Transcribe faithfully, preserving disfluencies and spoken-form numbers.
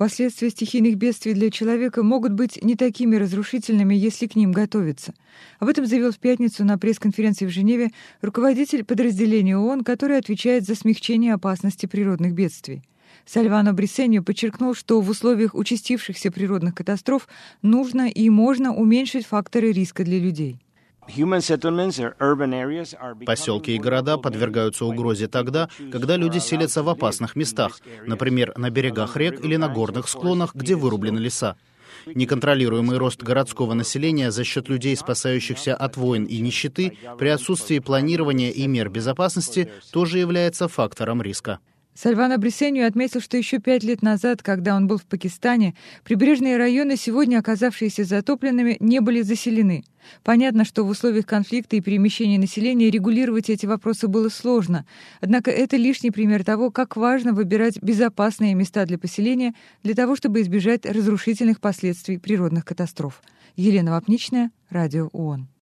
Последствия стихийных бедствий для человека могут быть не такими разрушительными, если к ним готовиться. Об этом заявил в пятницу на пресс-конференции в Женеве руководитель подразделения ООН, который отвечает за смягчение опасности природных бедствий. Сальвано Брисеньо подчеркнул, что в условиях участившихся природных катастроф нужно и можно уменьшить факторы риска для людей. Поселки и города подвергаются угрозе тогда, когда люди селятся в опасных местах, например, на берегах рек или на горных склонах, где вырублены леса. Неконтролируемый рост городского населения за счет людей, спасающихся от войн и нищеты, при отсутствии планирования и мер безопасности, тоже является фактором риска. Сальвано Брисеньо отметил, что еще пять лет назад, когда он был в Пакистане, прибрежные районы, сегодня оказавшиеся затопленными, не были заселены. Понятно, что в условиях конфликта и перемещения населения регулировать эти вопросы было сложно. Однако это лишний пример того, как важно выбирать безопасные места для поселения для того, чтобы избежать разрушительных последствий природных катастроф. Елена Вапничная, Радио ООН.